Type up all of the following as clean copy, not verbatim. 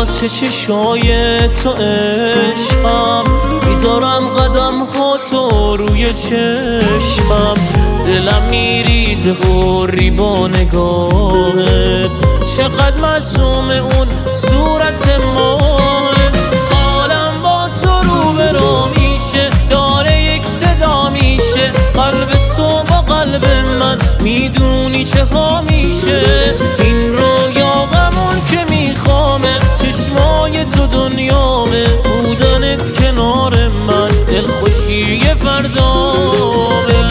واسه چشای تو عشقم، میذارم قدم خودتو روی چشمم. دلم میریزه حری با نگاهت، چقدر معصوم اون صورت ماهت. حالم با تو رو به رو میشه، داره یک صدا میشه، قلب تو با قلب من میدونی چه ها میشه. این رویا غمون که میخوامه، چشمای تو دنیامه، بودنت کنار من دلخوشی فردامه.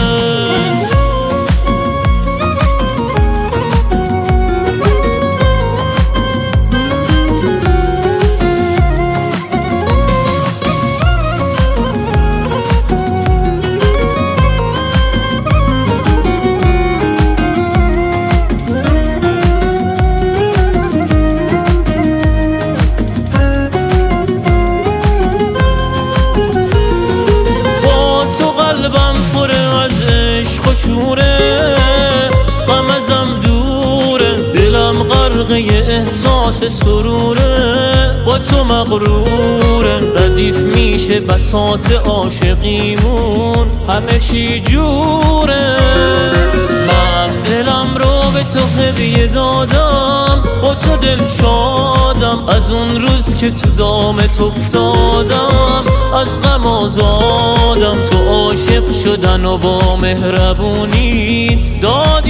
قلبم پره از عشق و شوره، غم ازم دوره، دلم غرقه احساس سروره، با تو مغروره. ردیف میشه بساط عاشقیمون، همه چی جوره. من دلم رو به تو هدیه دادم، با تو دل شادم، از اون روز که تو دامت افتادم، از غم آزادم. تو عاشق شدن و با مهربونیت دادی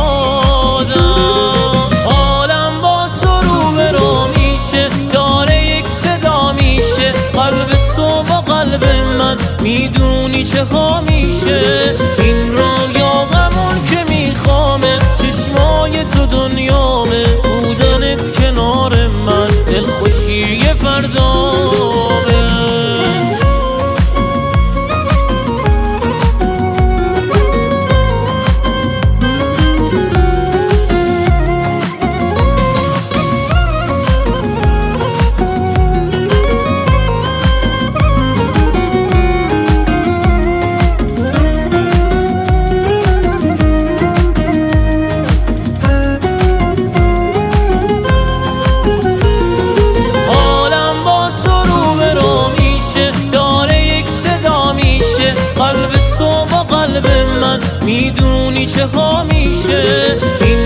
یادم. حالم با تو رو به رو میشه، داره یک صدا میشه، قلب تو با قلب من میدونی چه ها میشه. این رویا غمون که میخوامه، چشمای تو دنیامه، بودنت کنار من دلخوشی فردامه. قلب تو با قلب من میدونی چه ها میشه.